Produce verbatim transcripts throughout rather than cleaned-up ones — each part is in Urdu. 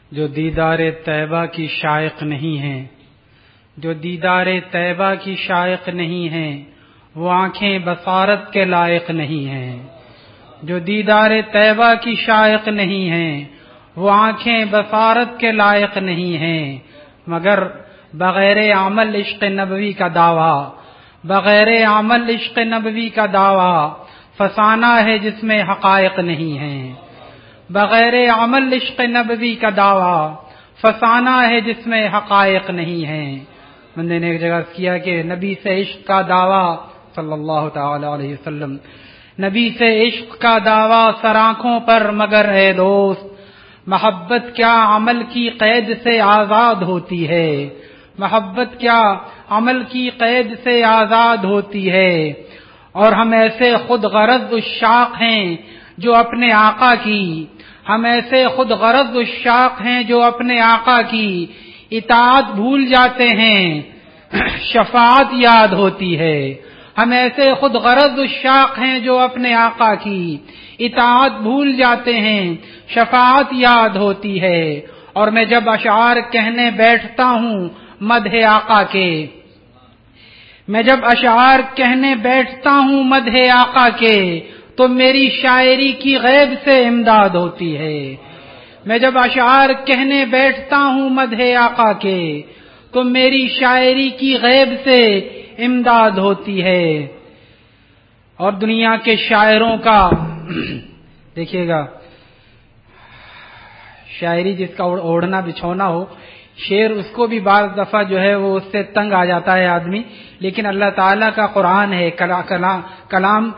جو دیدار طیبہ کی شائق نہیں ہیں، جو دیدار طیبہ کی شائق نہیں ہیں، وہ آنکھیں بصارت کے لائق نہیں ہیں۔ جو دیدار طیبہ کی شائق نہیں ہیں، وہ آنکھیں بصارت کے لائق نہیں ہیں، مگر بغیر عمل عشق نبوی کا دعویٰ، بغیر عمل عشق نبوی کا دعویٰ فسانہ ہے جس میں حقائق نہیں ہیں۔ بغیر عمل عشق نبوی کا دعویٰ فسانہ ہے جس میں حقائق نہیں ہیں۔ بندے نے ایک جگہ کیا کہ نبی سے عشق کا دعویٰ صلی اللہ تعالی علیہ وسلم، نبی سے عشق کا دعویٰ سر آنکھوں پر، مگر اے دوست محبت کیا عمل کی قید سے آزاد ہوتی ہے، محبت کیا عمل کی قید سے آزاد ہوتی ہے۔ اور ہم ایسے خود غرض عشاق ہیں جو اپنے آقا کی، ہم ایسے خود غرض عشاق ہیں جو اپنے آقا کی اطاعت بھول جاتے ہیں، شفاعت یاد ہوتی ہے۔ ہم ایسے خود غرض عشاق ہیں جو اپنے آقا کی اطاعت بھول جاتے ہیں، شفاعت یاد ہوتی ہے۔ اور میں جب اشعار کہنے بیٹھتا ہوں مدح آقا کے، میں جب اشعار کہنے بیٹھتا ہوں مدح آقا کے، تو میری شاعری کی غیب سے امداد ہوتی ہے۔ میں جب اشعار کہنے بیٹھتا ہوں مدح آقا کے، تو میری شاعری کی غیب سے امداد ہوتی ہے۔ اور دنیا کے شاعروں کا دیکھیے گا، شاعری جس کا اوڑھنا بچھونا ہو، شعر اس کو بھی بعض دفعہ جو ہے وہ اس سے تنگ آ جاتا ہے آدمی، لیکن اللہ تعالیٰ کا قرآن ہے، کلام کلام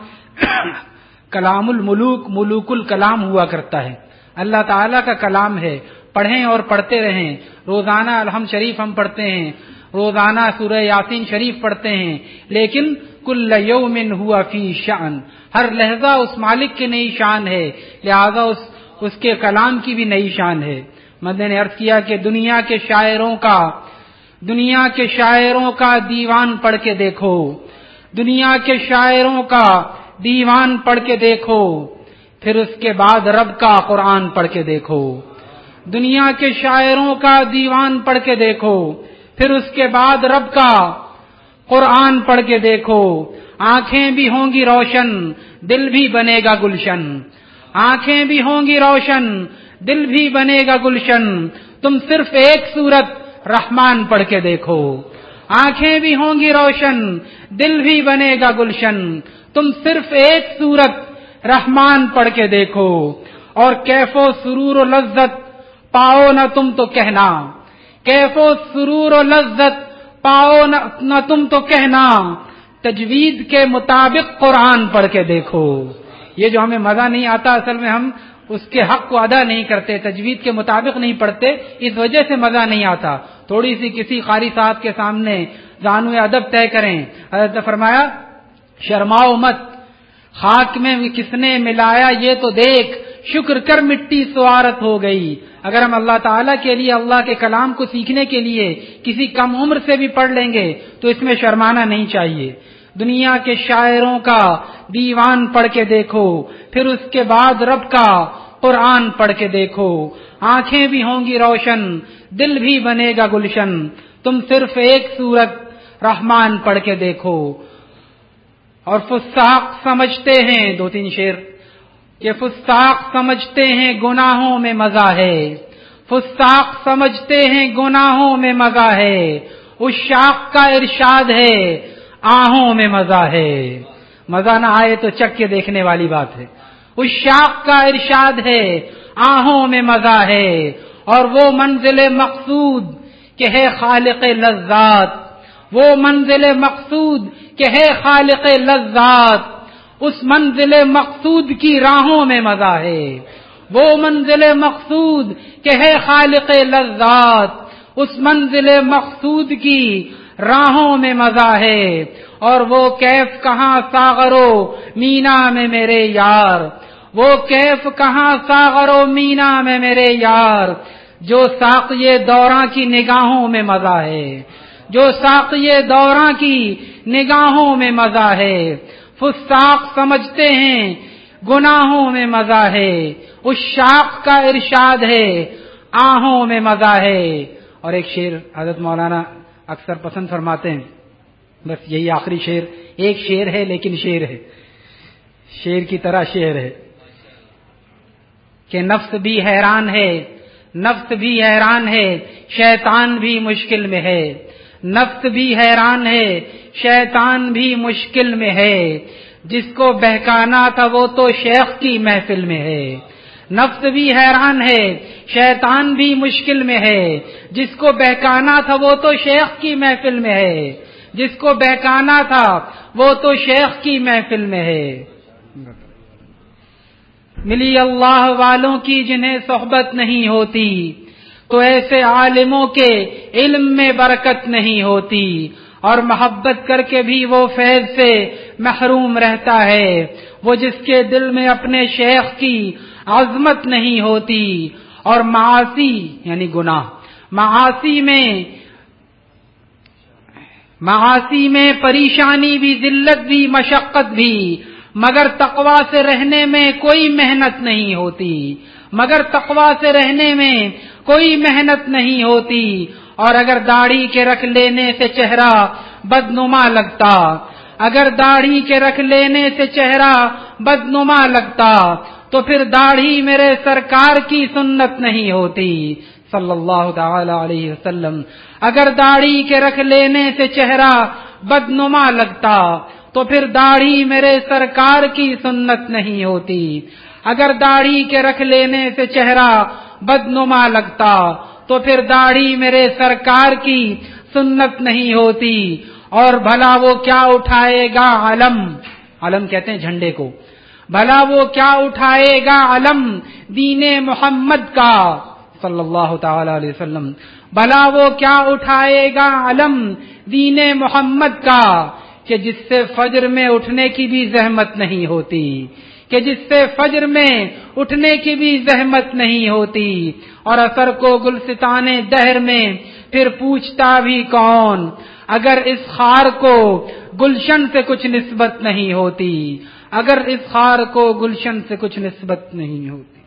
کلام الملوک ملوک الکلام ہوا کرتا ہے، اللہ تعالیٰ کا کلام ہے، پڑھیں اور پڑھتے رہیں۔ روزانہ الحمد شریف ہم پڑھتے ہیں، روزانہ سورہ یاسین شریف پڑھتے ہیں، لیکن کل یوم ہوا فی شأن، ہر لحظہ اس مالک کی نئی شان ہے، لہذا اس اس کے کلام کی بھی نئی شان ہے۔ مدن نے عرض کیا کہ دنیا کے شاعروں کا دنیا کے شاعروں کا دیوان پڑھ کے دیکھو، دنیا کے شاعروں کا دیوان پڑھ کے دیکھو، پھر اس کے بعد رب کا قرآن پڑھ کے دیکھو۔ دنیا کے شاعروں کا دیوان پڑھ کے دیکھو، پھر اس کے بعد رب کا قرآن پڑھ کے دیکھو۔ آنکھیں بھی ہوں گی روشن، دل بھی بنے گا گلشن، آنکھیں بھی ہوں گی روشن، دل بھی بنے گا گلشن، تم صرف ایک سورت رحمان پڑھ کے دیکھو۔ آنکھیں بھی ہوں گی روشن، دل بھی بنے گا گلشن، تم صرف ایک سورت رحمان پڑھ کے دیکھو۔ اور کیف و سرور و لذت پاؤ نہ تم تو کہنا، کیف و سرور و لذت پاؤ نہ تم تو کہنا، تجوید کے مطابق قرآن پڑھ کے دیکھو۔ یہ جو ہمیں مزہ نہیں آتا، اصل میں ہم اس کے حق کو ادا نہیں کرتے، تجوید کے مطابق نہیں پڑھتے، اس وجہ سے مزہ نہیں آتا۔ تھوڑی سی کسی قاری صاحب کے سامنے زانو ادب طے کریں، حضرت نے فرمایا شرماؤ مت، خاک میں کس نے ملایا یہ تو دیکھ، شکر کر مٹی سوارت ہو گئی۔ اگر ہم اللہ تعالیٰ کے لیے، اللہ کے کلام کو سیکھنے کے لیے کسی کم عمر سے بھی پڑھ لیں گے تو اس میں شرمانا نہیں چاہیے۔ دنیا کے شاعروں کا دیوان پڑھ کے دیکھو، پھر اس کے بعد رب کا قرآن پڑھ کے دیکھو۔ آنکھیں بھی ہوں گی روشن، دل بھی بنے گا گلشن، تم صرف ایک سورت رحمان پڑھ کے دیکھو۔ اور فساق سمجھتے ہیں، دو تین شعر کہ فساق سمجھتے ہیں گناہوں میں مزہ ہے، فساق سمجھتے ہیں گناہوں میں مزہ ہے، عشاق کا ارشاد ہے آہوں میں مزہ ہے۔ مزہ نہ آئے تو چکھ کے دیکھنے والی بات ہے۔ عشاق کا ارشاد ہے آہوں میں مزہ ہے، اور وہ منزل مقصود کہ ہے خالق لذات، وہ منزل مقصود کہ ہے خالق لذات، اس منزل مقصود کی راہوں میں مزہ ہے، وہ منزل مقصود کہ ہے خالق لذات، اس منزل مقصود کی راہوں میں مزہ ہے۔ اور وہ کیف کہاں ساغرو مینا میں میرے یار، وہ کیف کہاں ساغرو مینا میں میرے یار، جو ساقی دوراں کی نگاہوں میں مزہ ہے، جو ساقی دوراں کی نگاہوں میں مزہ ہے۔ فساق سمجھتے ہیں گناہوں میں مزہ ہے، عشاق کا ارشاد ہے آہوں میں مزہ ہے. اور ایک شعر حضرت مولانا اکثر پسند فرماتے ہیں، بس یہی آخری شعر، ایک شعر ہے لیکن شعر ہے، شعر کی طرح شعر ہے کہ نفس بھی حیران ہے، نفس بھی حیران ہے، شیطان بھی مشکل میں ہے. نفس بھی حیران ہے، شیطان بھی مشکل میں ہے، جس کو بہکانا تھا وہ تو شیخ کی محفل میں ہے. نفس بھی حیران ہے، شیطان بھی مشکل میں ہے، جس کو بہکانا تھا وہ تو شیخ کی محفل میں ہے. جس کو بہکانا تھا وہ تو شیخ کی محفل میں ہے. ملی اللہ والوں کی جنہیں صحبت نہیں ہوتی، تو ایسے عالموں کے علم میں برکت نہیں ہوتی. اور محبت کر کے بھی وہ فیض سے محروم رہتا ہے، وہ جس کے دل میں اپنے شیخ کی عظمت نہیں ہوتی. اور معاصی یعنی گناہ، معاصی میں معاصی میں پریشانی بھی، ذلت بھی، مشقت بھی، مگر تقوی سے رہنے میں کوئی محنت نہیں ہوتی. مگر تقوی سے رہنے میں کوئی محنت نہیں ہوتی. اور اگر داڑھی کے رکھ لینے سے چہرہ بدنما لگتا، اگر داڑھی کے رکھ لینے سے چہرہ بدنما لگتا، تو پھر داڑھی میرے سرکار کی سنت نہیں ہوتی صلی اللہ تعالی علیہ وسلم. اگر داڑھی کے رکھ لینے سے چہرہ بدنما لگتا، تو پھر داڑھی میرے سرکار کی سنت نہیں ہوتی. اگر داڑھی کے رکھ لینے سے چہرہ بدنما لگتا، تو پھر داڑھی میرے سرکار کی سنت نہیں ہوتی. اور بھلا وہ کیا اٹھائے گا علم، علم کہتے ہیں جھنڈے کو، بھلا وہ کیا اٹھائے گا علم دین محمد کا صلی اللہ تعالی علیہ وسلم. بھلا وہ کیا اٹھائے گا علم دین محمد کا، کہ جس سے فجر میں اٹھنے کی بھی زحمت نہیں ہوتی، کہ جس سے فجر میں اٹھنے کی بھی زحمت نہیں ہوتی. اور اثر کو گلستان دہر میں پھر پوچھتا بھی کون، اگر اس خار کو گلشن سے کچھ نسبت نہیں ہوتی، اگر اس خار کو گلشن سے کچھ نسبت نہیں ہوتی.